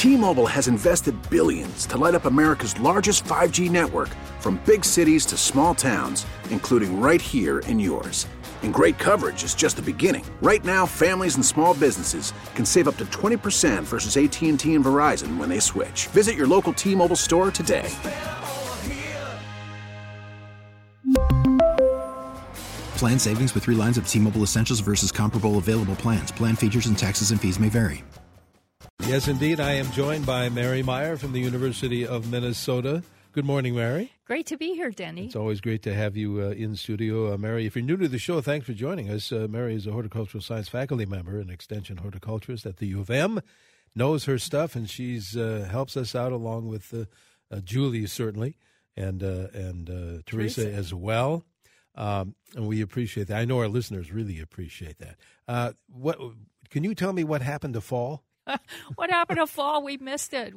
T-Mobile has invested billions to light up America's largest 5G network, from big cities to small towns, including right here in yours. And great coverage is just the beginning. Right now, families and small businesses can save up to 20% versus AT&T and Verizon when they switch. Visit your local T-Mobile store today. Plan savings with 3 lines of T-Mobile Essentials versus comparable available plans. Plan features and taxes and fees may vary. Yes, indeed. I am joined by Mary Meyer from the University of Minnesota. Good morning, Mary. Great to be here, Denny. It's always great to have you in studio. Mary, if you're new to the show, thanks for joining us. Mary is a horticultural science faculty member and extension horticulturist at the U of M, knows her stuff, and she's helps us out along with Julie, certainly, and Teresa as well. And we appreciate that. I know our listeners really appreciate that. What can you tell me what happened to fall? What happened to fall? We missed it.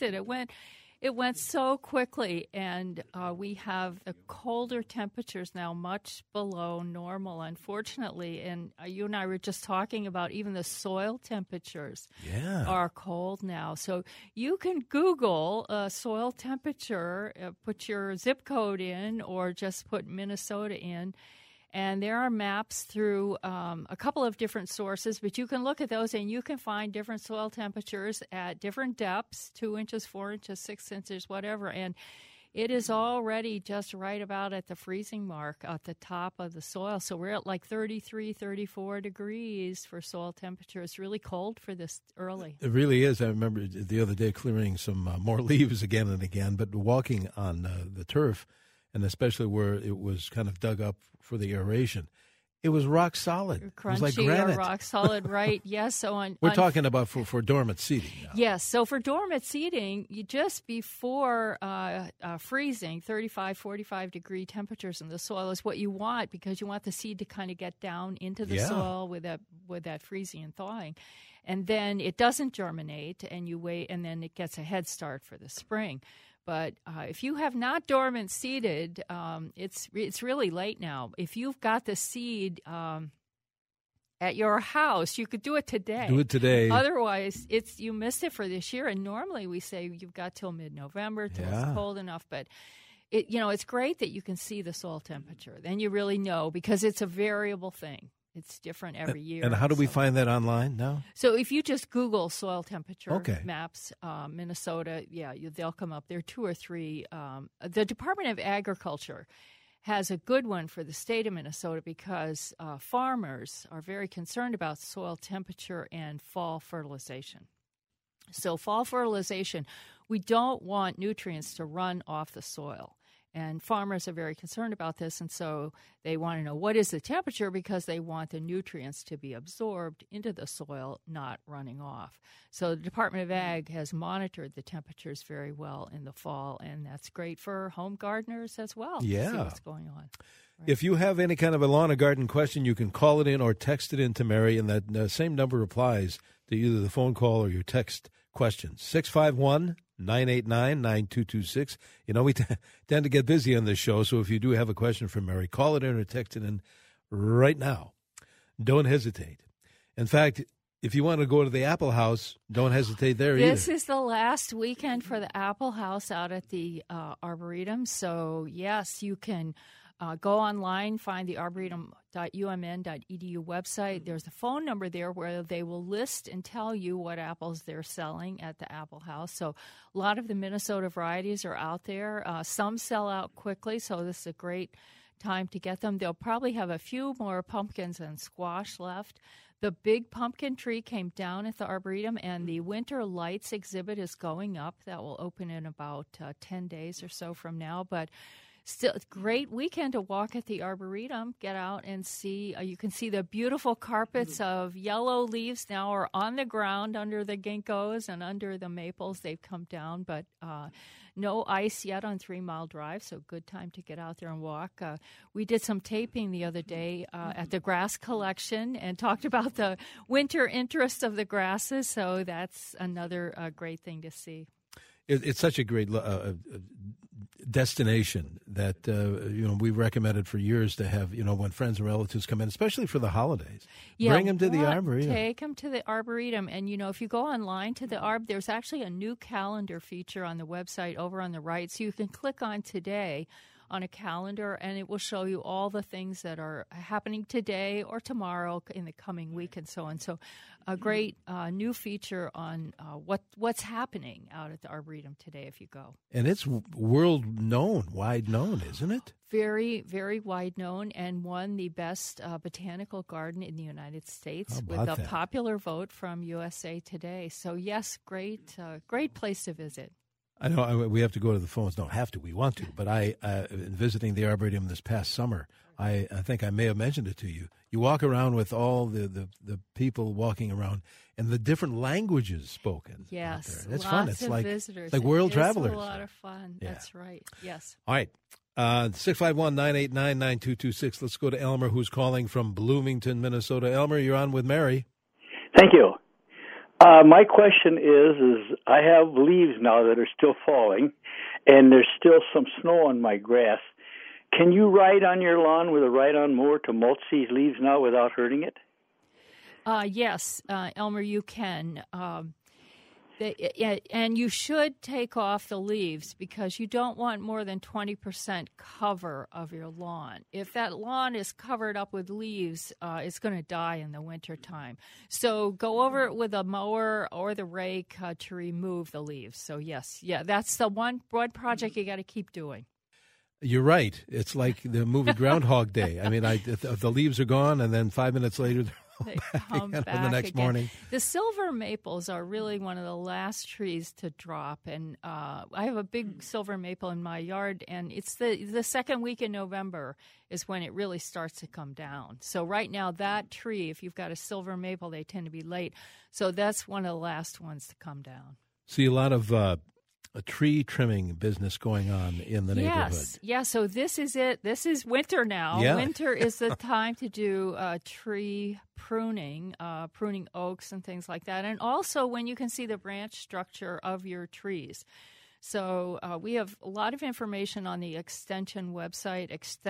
It went so quickly, and we have the colder temperatures now, much below normal, unfortunately. And you and I were just talking about even the soil temperatures are cold now. So you can Google soil temperature, put your zip code in, or just put Minnesota in. And there are maps through a couple of different sources, but you can look at those and you can find different soil temperatures at different depths, 2 inches, 4 inches, 6 inches, whatever. And it is already just right about at the freezing mark at the top of the soil. So we're at like 33, 34 degrees for soil temperature. It's really cold for this early. It really is. I remember the other day clearing some more leaves again and again, but walking on the turf, and especially where it was kind of dug up for the aeration, it was rock solid. Crunchy, it was like granite. Or rock solid, right? Yes. So we're talking about for dormant seeding now. Yes. So for dormant seeding, you just before freezing, 35, 45 degree temperatures in the soil is what you want, because you want the seed to kind of get down into the soil with that freezing and thawing. And then it doesn't germinate, and you wait, and then it gets a head start for the spring. But if you have not dormant seeded, it's really late now. If you've got the seed at your house, you could do it today. Do it today. Otherwise, you missed it for this year. And normally we say you've got till mid-November till it's cold enough. But it's great that you can see the soil temperature. Then you really know, because it's a variable thing. It's different every year. And how do we find that online now? So if you just Google soil temperature maps, Minnesota, they'll come up. There are 2 or 3. The Department of Agriculture has a good one for the state of Minnesota, because farmers are very concerned about soil temperature and fall fertilization. So fall fertilization, we don't want nutrients to run off the soil. And farmers are very concerned about this, and so they want to know what is the temperature, because they want the nutrients to be absorbed into the soil, not running off. So the Department of Ag has monitored the temperatures very well in the fall, and that's great for home gardeners as well to see what's going on. Right. If you have any kind of a lawn or garden question, you can call it in or text it in to Mary, and that same number applies to either the phone call or your text questions. 651-989-9226. You know, we tend to get busy on this show, so if you do have a question for Mary, call it in or text it in right now. Don't hesitate. In fact, if you want to go to the Apple House, don't hesitate there either. This is the last weekend for the Apple House out at the Arboretum. So, yes, you can go online, find the arboretum.umn.edu website. There's a phone number there where they will list and tell you what apples they're selling at the Apple House. So a lot of the Minnesota varieties are out there. Some sell out quickly, so this is a great time to get them. They'll probably have a few more pumpkins and squash left. The big pumpkin tree came down at the Arboretum, and the Winter Lights exhibit is going up. That will open in about 10 days or so from now. But still, it's a great weekend to walk at the Arboretum. Get out and see. You can see the beautiful carpets of yellow leaves now are on the ground under the ginkgos and under the maples. They've come down, but no ice yet on 3 Mile Drive, so good time to get out there and walk. We did some taping the other day at the grass collection and talked about the winter interest of the grasses, so that's another great thing to see. It's such a great destination that we recommended for years to have, when friends and relatives come in, especially for the holidays. Yeah, bring them to the Arboretum. Take them to the Arboretum. And, if you go online to the Arb, there's actually a new calendar feature on the website over on the right. So you can click on today on a calendar, and it will show you all the things that are happening today or tomorrow in the coming week and so on. So a great new feature on what's happening out at the Arboretum today if you go. And it's wide known, isn't it? Very, very wide known, and won the best botanical garden in the United States with a popular vote from USA Today. So yes, great place to visit. I know we have to go to the phones. Don't have to. We want to. But in visiting the Arboretum this past summer, I think I may have mentioned it to you. You walk around with all the people walking around and the different languages spoken. Yes. It's fun. It's like visitors. Like world travelers. It's a lot of fun. Yeah. That's right. Yes. All right. 651-989-9226. Let's go to Elmer, who's calling from Bloomington, Minnesota. Elmer, you're on with Mary. Thank you. My question is I have leaves now that are still falling, and there's still some snow on my grass. Can you ride on your lawn with a ride-on mower to mulch these leaves now without hurting it? Yes, Elmer, you can. And you should take off the leaves because you don't want more than 20% cover of your lawn. If that lawn is covered up with leaves, it's going to die in the wintertime. So go over it with a mower or the rake to remove the leaves. So yes, that's the one project you got to keep doing. You're right. It's like the movie Groundhog Day. I mean, the leaves are gone, and then 5 minutes later, they come back the next again. morning. The silver maples are really one of the last trees to drop, and I have a big silver maple in my yard, and it's the second week in November is when it really starts to come down. So right now, that tree, if you've got a silver maple, they tend to be late. So that's one of the last ones to come down. See a lot of a tree trimming business going on in the neighborhood. Yes. So this is it. This is winter now. Yeah. Winter is the time to do tree pruning oaks and things like that. And also when you can see the branch structure of your trees. So we have a lot of information on the Extension website,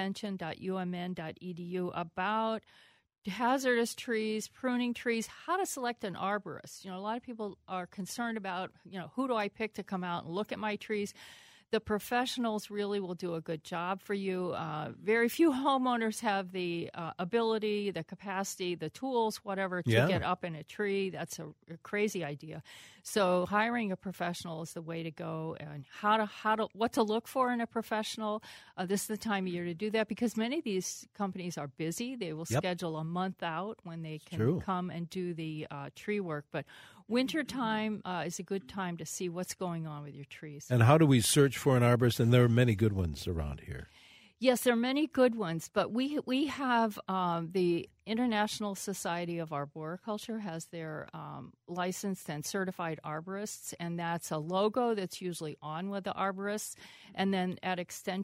extension.umn.edu, about hazardous trees, pruning trees, how to select an arborist. A lot of people are concerned about, who do I pick to come out and look at my trees? The professionals really will do a good job for you. Very few homeowners have the ability, the capacity, the tools, whatever, to get up in a tree. That's a crazy idea. So hiring a professional is the way to go, and what to look for in a professional. This is the time of year to do that because many of these companies are busy. They will schedule a month out when they can come and do the tree work. But wintertime is a good time to see what's going on with your trees. And how do we search for an arborist? And there are many good ones around here. Yes, there are many good ones, but we have the International Society of Arboriculture has their licensed and certified arborists, and that's a logo that's usually on with the arborists. And then at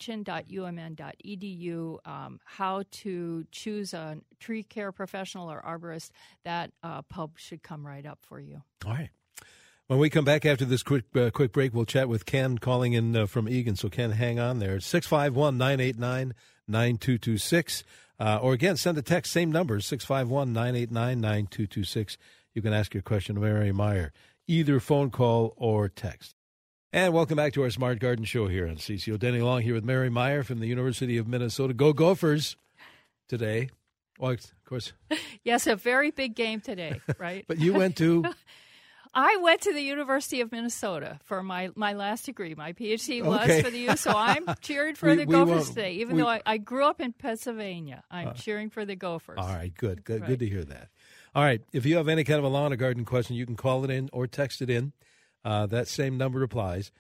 extension.umn.edu, how to choose a tree care professional or arborist, that pub should come right up for you. All right. When we come back after this quick break, we'll chat with Ken calling in from Eagan. So, Ken, hang on there. 651-989-9226. Or, again, send a text, same number, 651-989-9226. You can ask your question to Mary Meyer, either phone call or text. And welcome back to our Smart Garden Show here on CCO. Denny Long here with Mary Meyer from the University of Minnesota. Go Gophers today. Well, of course. Yes, a very big game today, right? But you went to... I went to the University of Minnesota for my last degree. My PhD was for the U, so I'm cheering for the Gophers today. Even though I grew up in Pennsylvania, I'm cheering for the Gophers. All right, good to hear that. All right, if you have any kind of a lawn or garden question, you can call it in or text it in. That same number applies,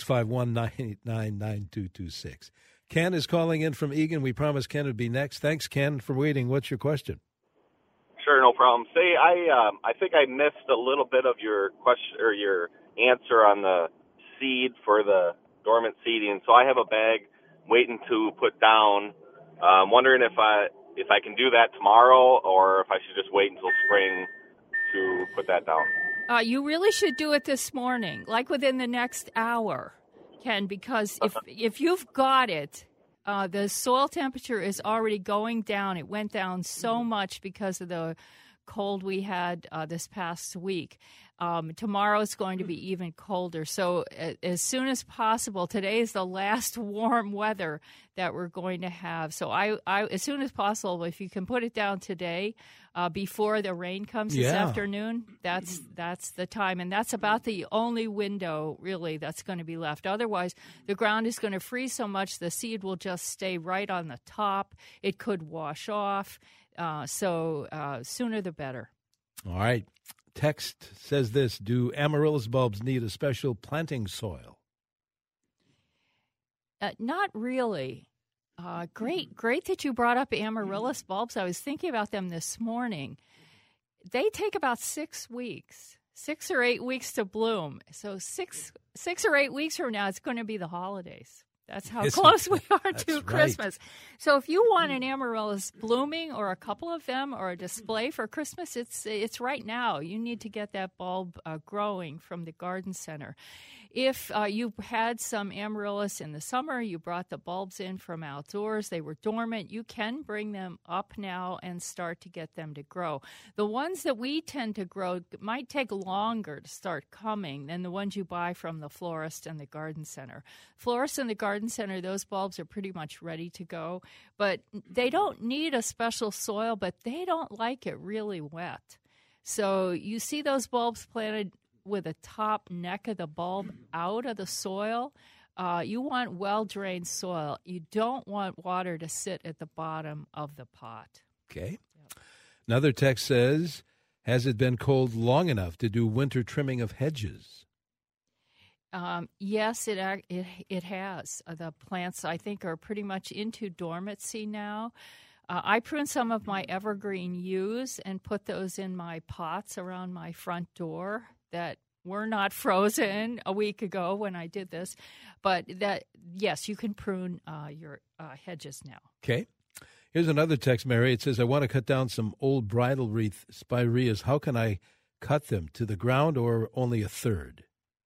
651-989-9226. Ken is calling in from Eagan. We promised Ken would be next. Thanks, Ken, for waiting. What's your question? Sure, no problem. Say, I think I missed a little bit of your question or your answer on the seed for the dormant seeding. So I have a bag waiting to put down. I'm wondering if I can do that tomorrow, or if I should just wait until spring to put that down. You really should do it this morning, like within the next hour, Ken, because if you've got it, the soil temperature is already going down. It went down so much because of the cold we had this past week. Tomorrow is going to be even colder. So as soon as possible, today is the last warm weather that we're going to have. So I as soon as possible, if you can put it down today before the rain comes this afternoon, that's the time. And that's about the only window, really, that's going to be left. Otherwise, the ground is going to freeze so much the seed will just stay right on the top. It could wash off. So sooner the better. All right. Text says this: do amaryllis bulbs need a special planting soil? Not really. Great that you brought up amaryllis bulbs. I was thinking about them this morning. They take about 6 weeks, 6 or 8 weeks to bloom. So six or 8 weeks from now, it's going to be the holidays. That's how close we are to Christmas. Right. So if you want an amaryllis blooming or a couple of them or a display for Christmas, it's right now. You need to get that bulb growing from the garden center. If you had some amaryllis in the summer, you brought the bulbs in from outdoors, they were dormant, you can bring them up now and start to get them to grow. The ones that we tend to grow might take longer to start coming than the ones you buy from the florist and the garden center. Florist and the garden center, those bulbs are pretty much ready to go, but they don't need a special soil, but they don't like it really wet. So you see those bulbs planted with the top neck of the bulb out of the soil. You want well-drained soil. You don't want water to sit at the bottom of the pot. Okay. Yep. Another text says, has it been cold long enough to do winter trimming of hedges? Yes, it has. The plants, I think, are pretty much into dormancy now. I pruned some of my evergreen yews and put those in my pots around my front door that were not frozen a week ago when I did this. But yes, you can prune your hedges now. Okay. Here's another text, Mary. It says, I want to cut down some old bridal wreath spireas. How can I cut them? To the ground or only a third?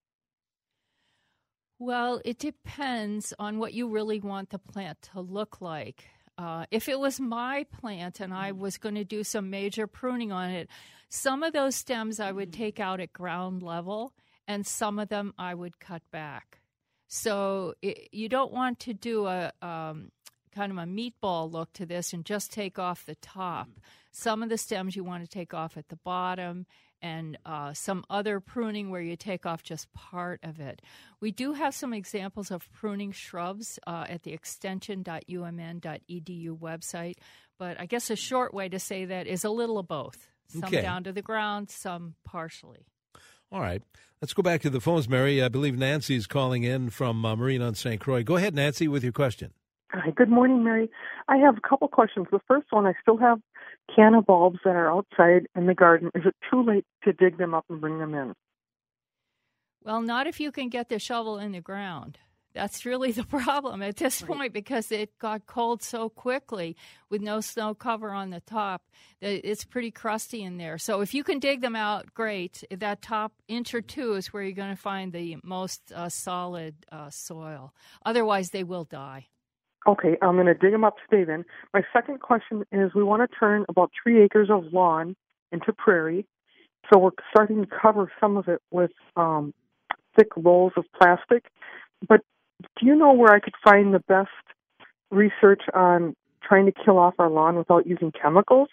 Well, it depends on what you really want the plant to look like. If it was my plant and I was going to do some major pruning on it, some of those stems I would take out at ground level, and some of them I would cut back. So you don't want to do a kind of a meatball look to this and just take off the top. Some of the stems you want to take off at the bottom, and some other pruning where you take off just part of it. We do have some examples of pruning shrubs at the extension.umn.edu website, but I guess a short way to say that is a little of both. Some down to the ground, some partially. All right. Let's go back to the phones, Mary. I believe Nancy's calling in from Marine on St. Croix. Go ahead, Nancy, with your question. Hi, good morning, Mary. I have a couple questions. The first one, I still have canna bulbs that are outside in the garden. Is it too late to dig them up and bring them in? Well, not if you can get the shovel in the ground. That's really the problem at this point, because it got cold so quickly with no snow cover on the top that it's pretty crusty in there. So if you can dig them out, great. That top inch or two is where you're going to find the most solid soil. Otherwise, they will die. Okay, I'm going to dig them up today then. My second question is, we want to turn about 3 acres of lawn into prairie. So we're starting to cover some of it with thick rolls of plastic. But do you know where I could find the best research on trying to kill off our lawn without using chemicals?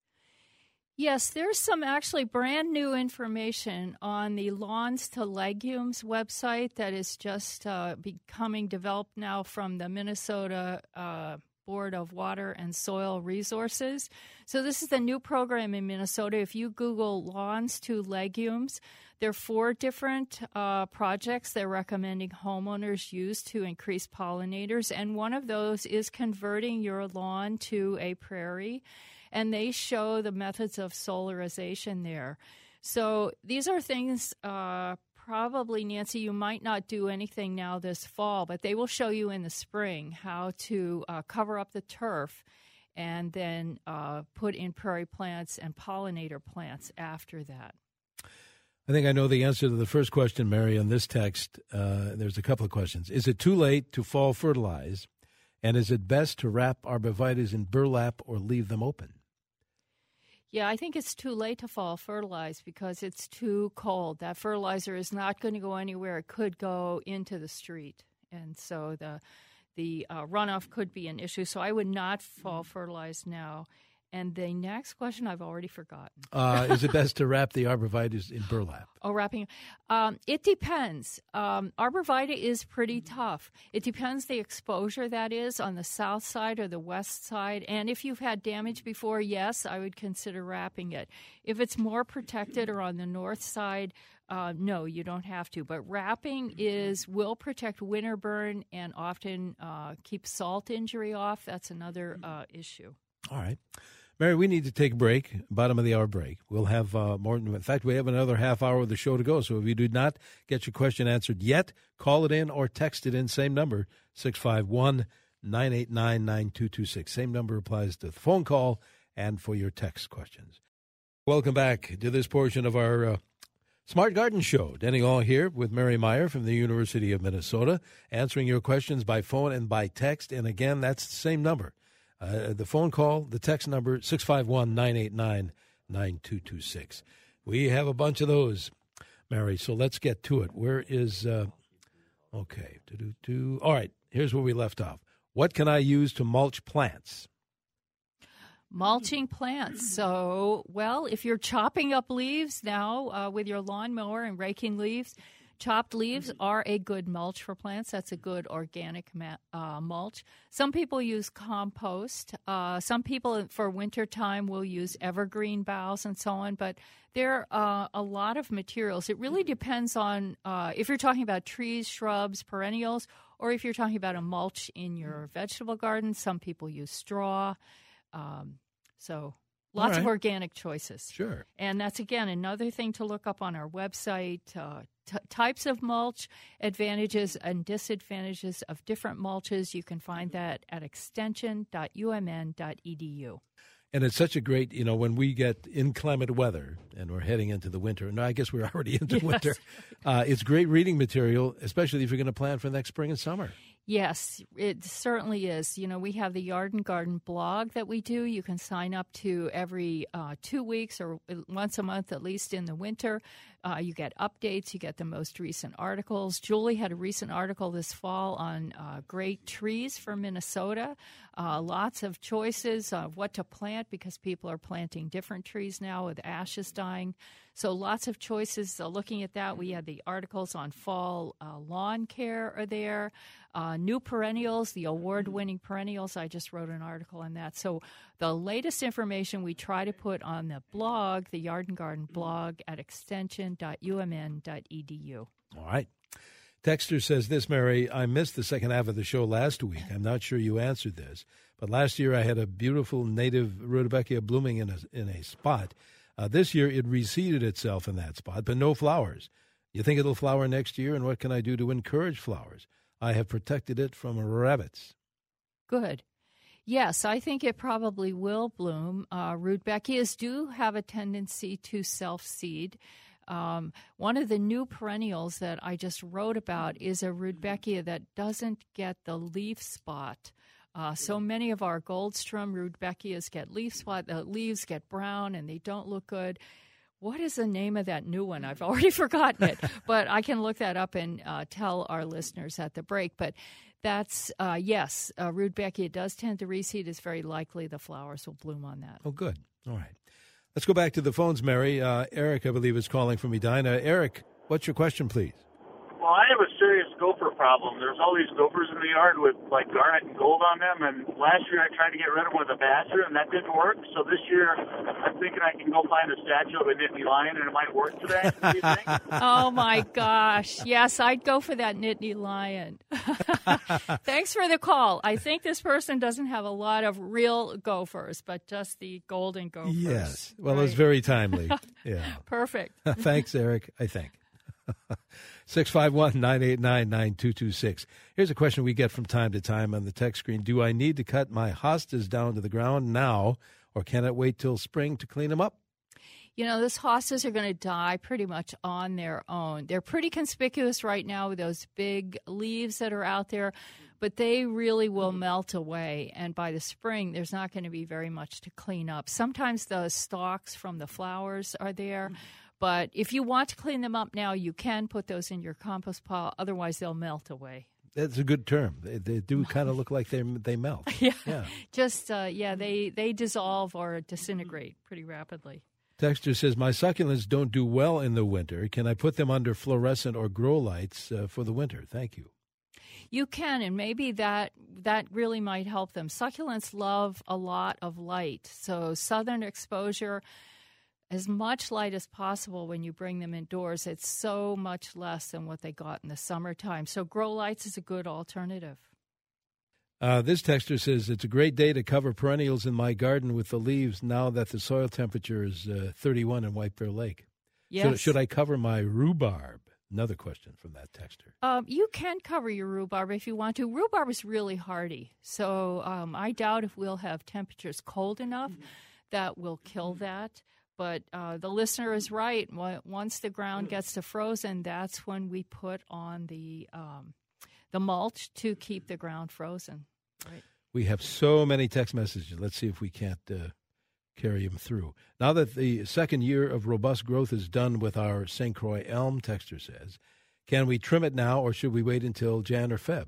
Yes, there's some actually brand new information on the Lawns to Legumes website that is just becoming developed now from the Minnesota Board of Water and Soil Resources. So this is the new program in Minnesota. If you Google Lawns to Legumes, there are 4 different projects they're recommending homeowners use to increase pollinators, and one of those is converting your lawn to a prairie. And they show the methods of solarization there. So these are things probably, Nancy, you might not do anything now this fall, but they will show you in the spring how to cover up the turf and then put in prairie plants and pollinator plants after that. I think I know the answer to the first question, Mary, on this text. There's a couple of questions. Is it too late to fall fertilize? And is it best to wrap arborvitaes in burlap or leave them open? Yeah, I think it's too late to fall fertilize because it's too cold. That fertilizer is not going to go anywhere. It could go into the street. And so the runoff could be an issue. So I would not fall fertilize now. And the next question I've already forgotten. Is it best to wrap the arborvitaes in burlap? Oh, wrapping. It depends. Arborvitae is pretty tough. It depends the exposure that is on the south side or the west side. And if you've had damage before, yes, I would consider wrapping it. If it's more protected or on the north side, no, you don't have to. But wrapping will protect winter burn and often keep salt injury off. That's another issue. All right. Mary, we need to take a break, bottom of the hour break. We'll have more. In fact, we have another half hour of the show to go. So if you did not get your question answered yet, call it in or text it in. Same number, 651-989-9226. Same number applies to the phone call and for your text questions. Welcome back to this portion of our Smart Garden Show. Denny Hall here with Mary Meyer from the University of Minnesota, answering your questions by phone and by text. And again, that's the same number. The phone call, the text number, 651-989-9226. We have a bunch of those, Mary, so let's get to it. Where is, okay, all right, here's where we left off. What can I use to mulch plants? Mulching plants. So, well, if you're chopping up leaves now with your lawnmower and raking leaves, chopped leaves are a good mulch for plants. That's a good organic mulch. Some people use compost. Some people for wintertime will use evergreen boughs and so on. But there are a lot of materials. It really depends on if you're talking about trees, shrubs, perennials, or if you're talking about a mulch in your vegetable garden. Some people use straw. So lots of organic choices. Sure. And that's, again, another thing to look up on our website. Types of mulch, advantages and disadvantages of different mulches. You can find that at extension.umn.edu. And it's such a great, when we get inclement weather and we're heading into the winter, and I guess we're already into winter, it's great reading material, especially if you're going to plan for next spring and summer. Yes, it certainly is. We have the Yard and Garden blog that we do. You can sign up to every 2 weeks or once a month, at least in the winter. You get updates. You get the most recent articles. Julie had a recent article this fall on great trees for Minnesota. Lots of choices of what to plant because people are planting different trees now with ashes dying. So lots of choices. Looking at that, we had the articles on fall lawn care are there. New perennials, the award-winning perennials. I just wrote an article on that. So the latest information we try to put on the blog, the Yard and Garden blog at extension.umn.edu. All right. Texter says this, Mary, I missed the second half of the show last week. I'm not sure you answered this, but last year I had a beautiful native Rudbeckia blooming in a spot. This year it reseeded itself in that spot, but no flowers. You think it'll flower next year, and what can I do to encourage flowers? I have protected it from rabbits. Good. Yes, I think it probably will bloom. Rudbeckias do have a tendency to self-seed. One of the new perennials that I just wrote about is a Rudbeckia that doesn't get the leaf spot. So many of our Goldstrom Rudbeckias get leaf spot. The leaves get brown and they don't look good. What is the name of that new one? I've already forgotten it, but I can look that up and tell our listeners at the break. But that's, yes, Rudbeckia does tend to reseed. It's very likely the flowers will bloom on that. Oh, good. All right. Let's go back to the phones, Mary. Eric, I believe, is calling from Edina. Eric, what's your question, please? Well, I have a serious gopher problem. There's all these gophers in the yard with, garnet and gold on them, and last year I tried to get rid of them with a basher, and that didn't work. So this year I'm thinking I can go find a statue of a Nittany lion, and it might work today. What do you think? Oh, my gosh. Yes, I'd go for that Nittany lion. Thanks for the call. I think this person doesn't have a lot of real gophers, but just the golden gophers. Yes. Well, right. It's very timely. Yeah. Perfect. Thanks, Eric, I think. 651-989-9226. Here's a question we get from time to time on the text screen. Do I need to cut my hostas down to the ground now, or can it wait till spring to clean them up? Those hostas are going to die pretty much on their own. They're pretty conspicuous right now with those big leaves that are out there, but they really will melt away. And by the spring, there's not going to be very much to clean up. Sometimes the stalks from the flowers are there, but if you want to clean them up now, you can put those in your compost pile. Otherwise, they'll melt away. That's a good term. They do kind of look like they melt. Yeah. Just, they dissolve or disintegrate pretty rapidly. Texter says, my succulents don't do well in the winter. Can I put them under fluorescent or grow lights for the winter? Thank you. You can, and maybe that really might help them. Succulents love a lot of light, so southern exposure, as much light as possible when you bring them indoors. It's so much less than what they got in the summertime. So grow lights is a good alternative. This texter says, it's a great day to cover perennials in my garden with the leaves now that the soil temperature is 31 in White Bear Lake. Yes. Should I cover my rhubarb? Another question from that texter. You can cover your rhubarb if you want to. Rhubarb is really hardy, so I doubt if we'll have temperatures cold enough that will kill that. But the listener is right. Once the ground gets to frozen, that's when we put on the mulch to keep the ground frozen. Right. We have so many text messages. Let's see if we can't carry them through. Now that the second year of robust growth is done with our St. Croix elm, texter says, can we trim it now or should we wait until Jan or Feb?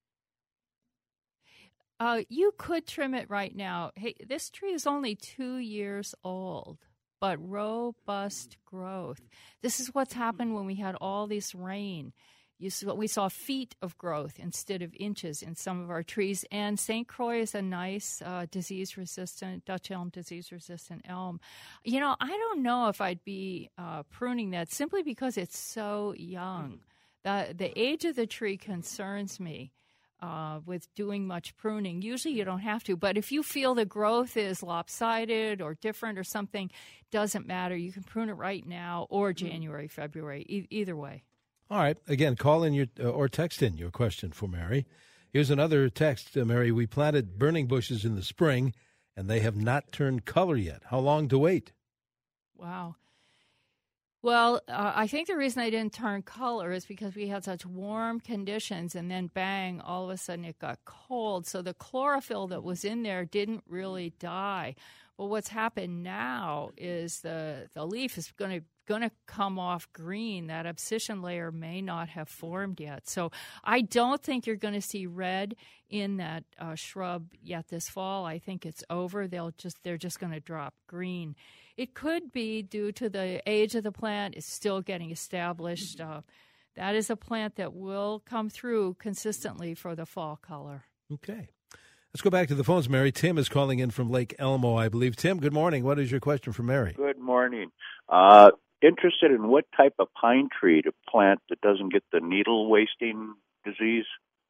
You could trim it right now. Hey, this tree is only 2 years old, but robust growth. This is what's happened when we had all this rain. We saw feet of growth instead of inches in some of our trees. And St. Croix is a nice disease-resistant, Dutch elm disease-resistant elm. I don't know if I'd be pruning that simply because it's so young. The age of the tree concerns me with doing much pruning. Usually you don't have to, but if you feel the growth is lopsided or different or something, doesn't matter. You can prune it right now or January, February, either way. All right. Again, call in or text in your question for Mary. Here's another text, Mary. We planted burning bushes in the spring, and they have not turned color yet. How long to wait? Wow. Well, I think the reason they didn't turn color is because we had such warm conditions, and then bang, all of a sudden it got cold. So the chlorophyll that was in there didn't really die. Well, what's happened now is the leaf is going to come off green. That abscission layer may not have formed yet. So I don't think you're going to see red in that shrub yet this fall. I think it's over. They're just going to drop green. It could be due to the age of the plant. It's still getting established. That is a plant that will come through consistently for the fall color. Okay. Let's go back to the phones, Mary. Tim is calling in from Lake Elmo, I believe. Tim, good morning. What is your question for Mary? Good morning. Interested in what type of pine tree to plant that doesn't get the needle wasting disease?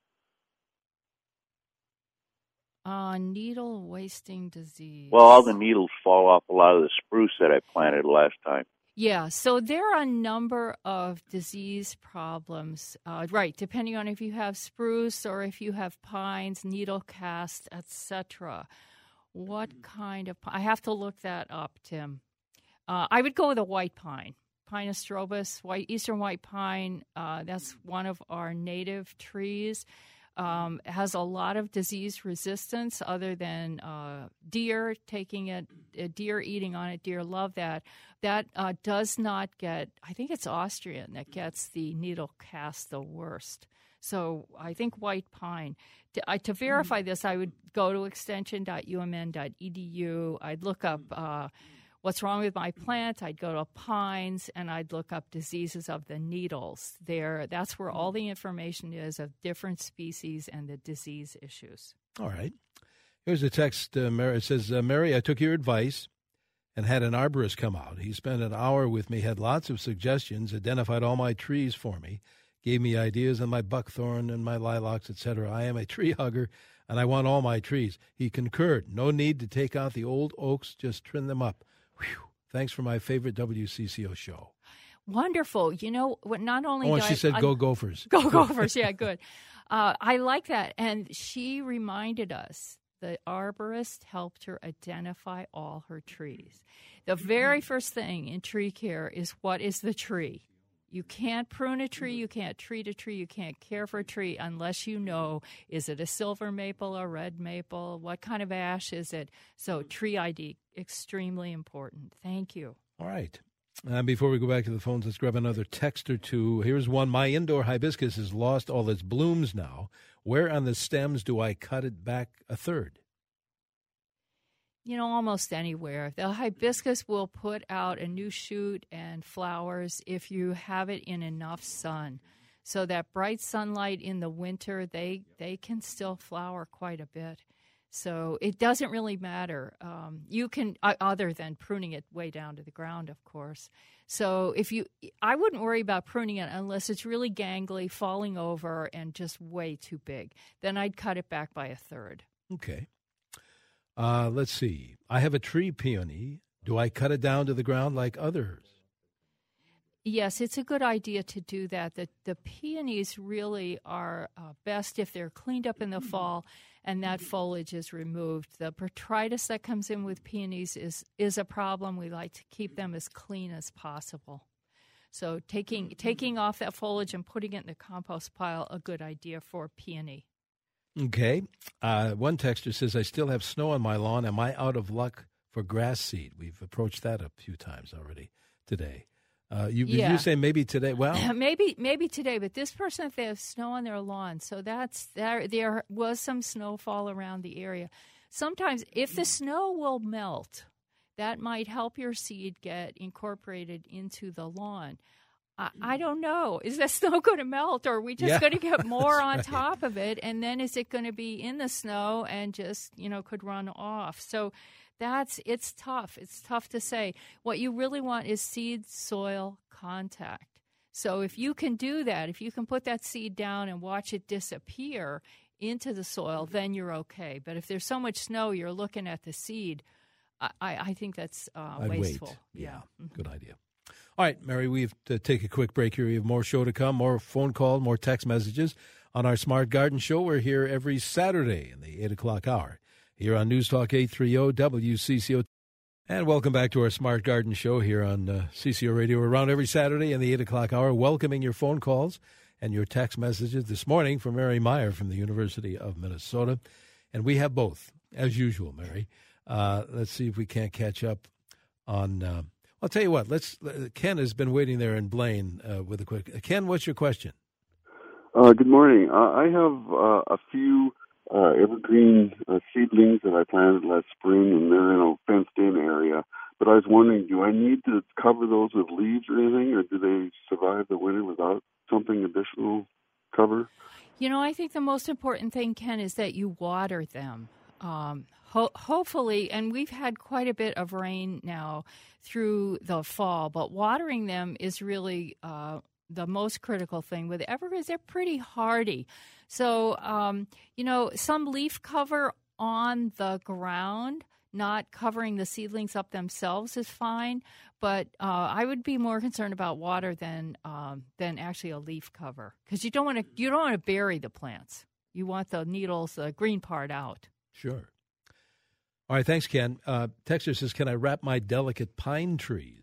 Needle wasting disease. Well, all the needles fall off a lot of the spruce that I planted last time. Yeah, so there are a number of disease problems, right, depending on if you have spruce or if you have pines, needle cast, etc. What kind of pine? I have to look that up, Tim. I would go with a white pine, Pinus strobus, eastern white pine. That's one of our native trees. Has a lot of disease resistance other than deer taking it, deer eating on it. Deer love that. That does not get, I think it's Austrian that gets the needle cast the worst. So I think white pine. To verify this, I would go to extension.umn.edu. I'd look up what's wrong with my plant. I'd go to pines, and I'd look up diseases of the needles. That's where all the information is of different species and the disease issues. All right. Here's a text, Mary. It says, Mary, I took your advice and had an arborist come out. He spent an hour with me, had lots of suggestions, identified all my trees for me, gave me ideas on my buckthorn and my lilacs, etc. I am a tree hugger, and I want all my trees. He concurred. No need to take out the old oaks, just trim them up. Whew. Thanks for my favorite WCCO show. Wonderful. You know, not only and she said, go Gophers. Go Gophers. Yeah, good. I like that. And she reminded us the arborist helped her identify all her trees. The very first thing in tree care is, what is the tree? You can't prune a tree, you can't treat a tree, you can't care for a tree unless you know, is it a silver maple or red maple? What kind of ash is it? So tree ID, extremely important. Thank you. All right. Before we go back to the phones, let's grab another text or two. Here's one. My indoor hibiscus has lost all its blooms now. Where on the stems do I cut it back a third? Almost anywhere. The hibiscus will put out a new shoot and flowers if you have it in enough sun. So that bright sunlight in the winter, they can still flower quite a bit. So it doesn't really matter. You can, other than pruning it way down to the ground, of course. So I wouldn't worry about pruning it unless it's really gangly, falling over, and just way too big. Then I'd cut it back by a third. Okay. Let's see. I have a tree peony. Do I cut it down to the ground like others? Yes, it's a good idea to do that. The peonies really are best if they're cleaned up in the fall and that foliage is removed. The botrytis that comes in with peonies is a problem. We like to keep them as clean as possible. So taking off that foliage and putting it in the compost pile, a good idea for peony. Okay. One texter says, I still have snow on my lawn. Am I out of luck for grass seed? We've approached that a few times already today. You say maybe today? Well, maybe today, but this person, if they have snow on their lawn, so there was some snowfall around the area. Sometimes if the snow will melt, that might help your seed get incorporated into the lawn. I don't know. Is that snow going to melt, or are we just going to get more on top of it? And then is it going to be in the snow and just, could run off? So it's tough. It's tough to say. What you really want is seed-soil contact. So if you can do that, if you can put that seed down and watch it disappear into the soil, then you're okay. But if there's so much snow, you're looking at the seed, I think that's wasteful. Wait. Yeah, good idea. All right, Mary, we have to take a quick break here. We have more show to come, more phone call, more text messages on our Smart Garden Show. We're here every Saturday in the 8 o'clock hour here on News Talk 830 WCCO. And welcome back to our Smart Garden Show here on CCO Radio. We're around every Saturday in the 8 o'clock hour, welcoming your phone calls and your text messages. This morning from Mary Meyer from the University of Minnesota. And we have both, as usual, Mary. Let's see if we can't catch up on... I'll tell you what. Ken has been waiting there in Blaine with a quick. Ken, what's your question? Good morning. I have a few evergreen seedlings that I planted last spring, and they're in a fenced-in area. But I was wondering, do I need to cover those with leaves or anything, or do they survive the winter without something additional cover? I think the most important thing, Ken, is that you water them. Hopefully, and we've had quite a bit of rain now through the fall, but watering them is really the most critical thing. With evergreens, they're pretty hardy. So, some leaf cover on the ground, not covering the seedlings up themselves, is fine. But I would be more concerned about water than actually a leaf cover, because you don't want to bury the plants. You want the needles, the green part, out. Sure. All right, thanks, Ken. Texter says, can I wrap my delicate pine trees?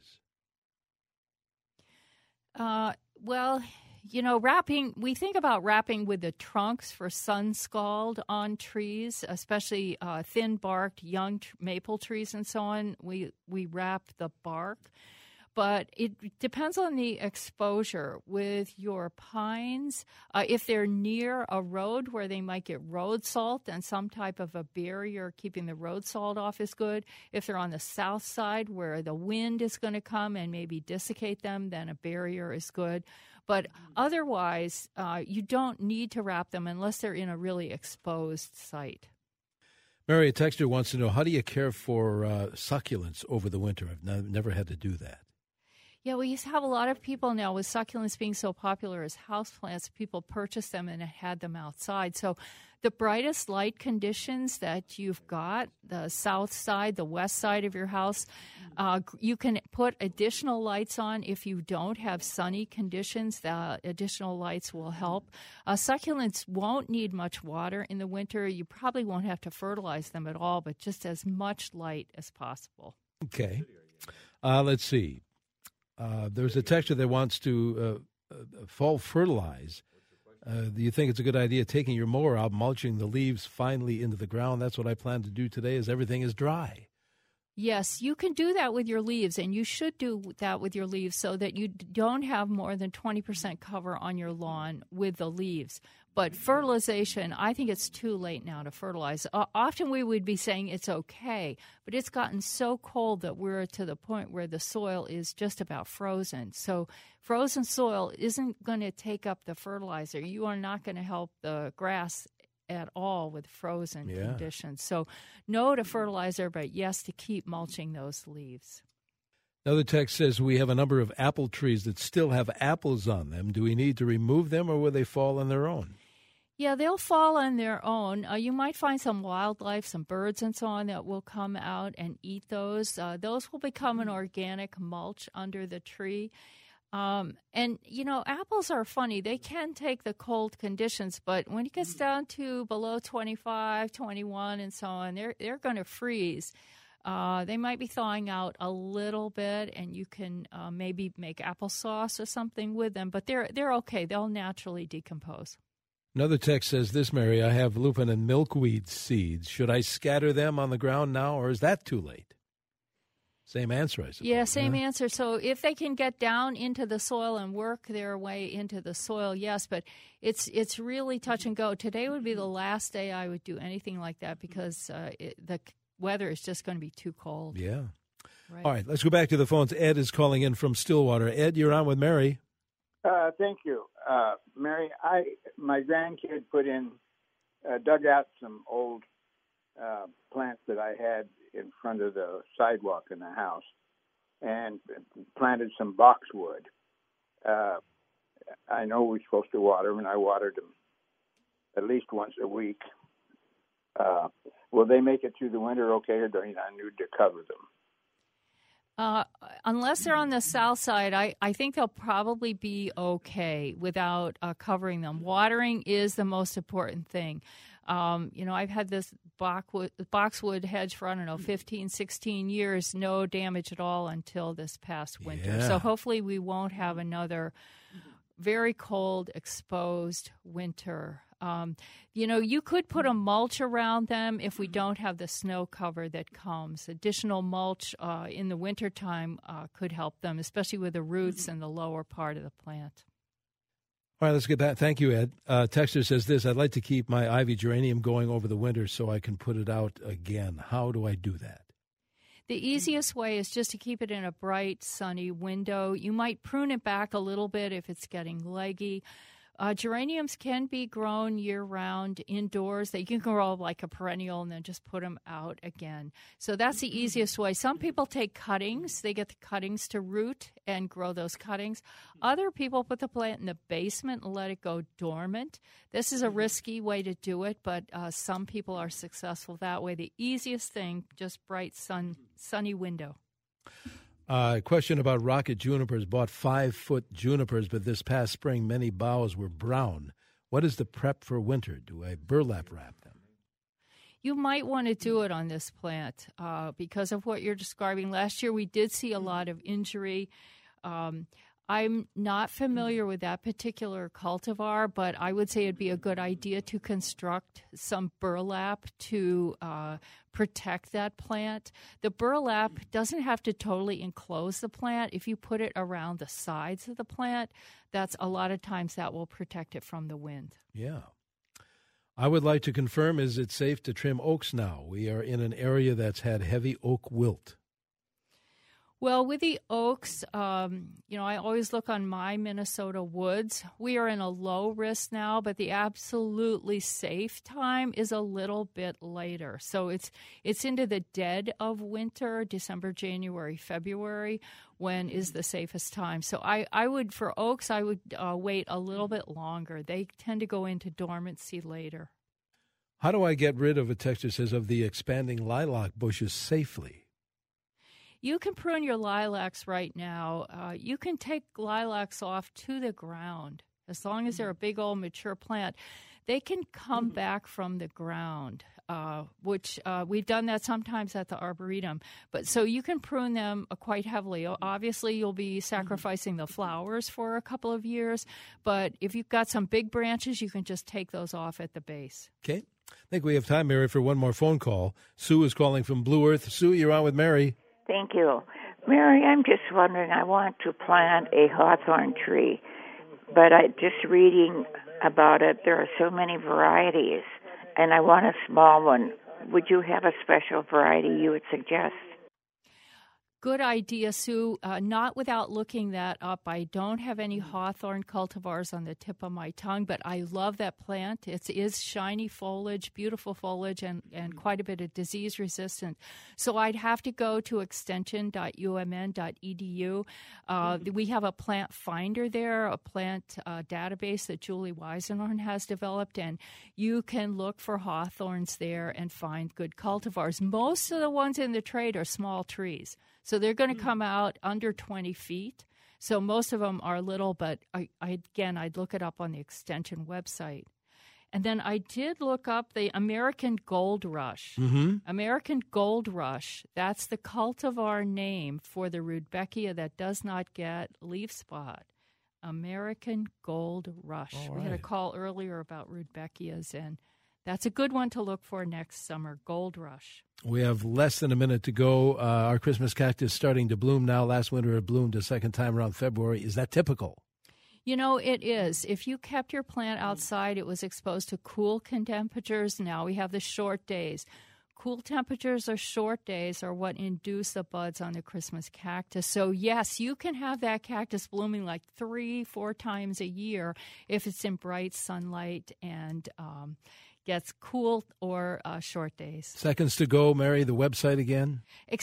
Wrapping, we think about wrapping with the trunks for sun scald on trees, especially thin-barked young maple trees and so on. We wrap the bark. But it depends on the exposure. With your pines, if they're near a road where they might get road salt, then some type of a barrier keeping the road salt off is good. If they're on the south side where the wind is going to come and maybe desiccate them, then a barrier is good. But otherwise, you don't need to wrap them unless they're in a really exposed site. Mary, a texter wants to know, how do you care for succulents over the winter? I've never had to do that. Yeah, we have a lot of people now with succulents being so popular as houseplants. People purchase them and had them outside. So the brightest light conditions that you've got, the south side, the west side of your house, you can put additional lights on. If you don't have sunny conditions, the additional lights will help. Succulents won't need much water in the winter. You probably won't have to fertilize them at all, but just as much light as possible. Okay. Let's see. There's a texter that wants to fall fertilize. Do you think it's a good idea taking your mower out, mulching the leaves finely into the ground? That's what I plan to do today as everything is dry. Yes, you can do that with your leaves, and you should do that with your leaves so that you don't have more than 20% cover on your lawn with the leaves. But fertilization, I think it's too late now to fertilize. Often we would be saying it's okay, but it's gotten so cold that we're to the point where the soil is just about frozen. So frozen soil isn't going to take up the fertilizer. You are not going to help the grass at all with frozen conditions. So no to fertilizer, but yes to keep mulching those leaves. Another text says we have a number of apple trees that still have apples on them. Do we need to remove them, or will they fall on their own? Yeah, they'll fall on their own. You might find some wildlife, some birds and so on that will come out and eat those. Those will become an organic mulch under the tree. And, you know, apples are funny. They can take the cold conditions, but when it gets down to below 25, 21 and so on, they're going to freeze. They might be thawing out a little bit, and you can maybe make applesauce or something with them, but they're okay. They'll naturally decompose. Another text says this, Mary, I have lupin and milkweed seeds. Should I scatter them on the ground now, or is that too late? Same answer, I suppose. Yeah, same answer. So if they can get down into the soil and work their way into the soil, yes, but it's really touch and go. Today would be the last day I would do anything like that because the weather is just going to be too cold. Yeah. Right. All right, let's go back to the phones. Ed is calling in from Stillwater. Ed, you're on with Mary. Thank you. Mary, my grandkid dug out some old plants that I had in front of the sidewalk in the house and planted some boxwood. I know we're supposed to water them, and I watered them at least once a week. Will they make it through the winter okay, or do I need to cover them? Unless they're on the south side, I think they'll probably be okay without covering them. Watering is the most important thing. I've had this boxwood hedge for, 15, 16 years, no damage at all until this past winter. Yeah. So hopefully we won't have another very cold, exposed winter. You could put a mulch around them if we don't have the snow cover that comes. Additional mulch in the wintertime could help them, especially with the roots and the lower part of the plant. All right, let's get back. Thank you, Ed. Texter says this, I'd like to keep my ivy geranium going over the winter so I can put it out again. How do I do that? The easiest way is just to keep it in a bright, sunny window. You might prune it back a little bit if it's getting leggy. Geraniums can be grown year-round indoors. You can grow like a perennial and then just put them out again. So that's the easiest way. Some people take cuttings. They get the cuttings to root and grow those cuttings. Other people put the plant in the basement and let it go dormant. This is a risky way to do it, but some people are successful that way. The easiest thing, just bright, sunny window. Question about rocket junipers. Bought 5-foot junipers, but this past spring many boughs were brown. What is the prep for winter? Do I burlap wrap them? You might want to do it on this plant because of what you're describing. Last year we did see a lot of injury. I'm not familiar with that particular cultivar, but I would say it'd be a good idea to construct some burlap to protect that plant. The burlap doesn't have to totally enclose the plant. If you put it around the sides of the plant, that's a lot of times that will protect it from the wind. Yeah. I would like to confirm, is it safe to trim oaks now? We are in an area that's had heavy oak wilt. Well, with the oaks, I always look on my Minnesota woods. We are in a low risk now, but the absolutely safe time is a little bit later. So it's into the dead of winter, December, January, February, when is the safest time. So I would, for oaks, I would wait a little bit longer. They tend to go into dormancy later. How do I get rid of, a texture says, of the expanding lilac bushes safely? You can prune your lilacs right now. You can take lilacs off to the ground. As long as they're a big old mature plant, they can come back from the ground, which we've done that sometimes at the Arboretum. But so you can prune them quite heavily. Obviously, you'll be sacrificing the flowers for a couple of years. But if you've got some big branches, you can just take those off at the base. Okay. I think we have time, Mary, for one more phone call. Sue is calling from Blue Earth. Sue, you're on with Mary. Thank you. Mary, I'm just wondering, I want to plant a hawthorn tree, but just reading about it, there are so many varieties, and I want a small one. Would you have a special variety you would suggest? Good idea, Sue. Not without looking that up. I don't have any hawthorn cultivars on the tip of my tongue, but I love that plant. It is shiny foliage, beautiful foliage, and quite a bit of disease resistant. So I'd have to go to extension.umn.edu. We have a plant finder there, a plant database that Julie Weisenhorn has developed, and you can look for hawthorns there and find good cultivars. Most of the ones in the trade are small trees. So they're going to come out under 20 feet. So most of them are little, but I'd look it up on the Extension website. And then I did look up the American Gold Rush. Mm-hmm. American Gold Rush, that's the cultivar name for the Rudbeckia that does not get leaf spot. American Gold Rush. Right. We had a call earlier about Rudbeckias, and that's a good one to look for next summer, Gold Rush. We have less than a minute to go. Our Christmas cactus starting to bloom now. Last winter it bloomed a second time around February. Is that typical? You know, it is. If you kept your plant outside, it was exposed to cool temperatures. Now we have the short days. Cool temperatures or short days are what induce the buds on the Christmas cactus. So, yes, you can have that cactus blooming like 3-4 times a year if it's in bright sunlight and gets cool or short days. Seconds to go, Mary, the website again?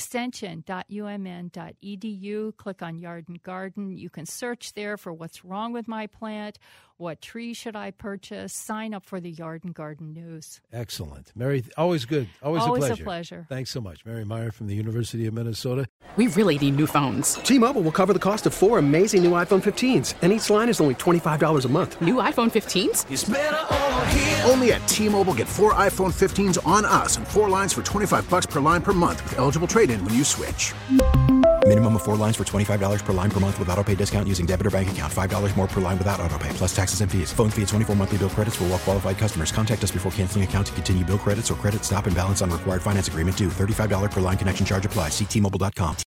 Extension.umn.edu. Click on Yard and Garden. You can search there for what's wrong with my plant, what tree should I purchase, sign up for the Yard and Garden News. Excellent. Mary, always good. Always a pleasure. Thanks so much. Mary Meyer from the University of Minnesota. We really need new phones. T-Mobile will cover the cost of 4 amazing new iPhone 15s, and each line is only $25 a month. New iPhone 15s? It's better over here. Only at T-Mobile, get 4 iPhone 15s on us and 4 lines for $25 per line per month with eligible trade-in when you switch. Minimum of 4 lines for $25 per line per month with autopay discount using debit or bank account. $5 more per line without autopay, plus taxes and fees. Phone fee at 24 monthly bill credits for well-qualified customers. Contact us before canceling account to continue bill credits or credit stop and balance on required finance agreement due. $35 per line connection charge applies. See T-Mobile.com.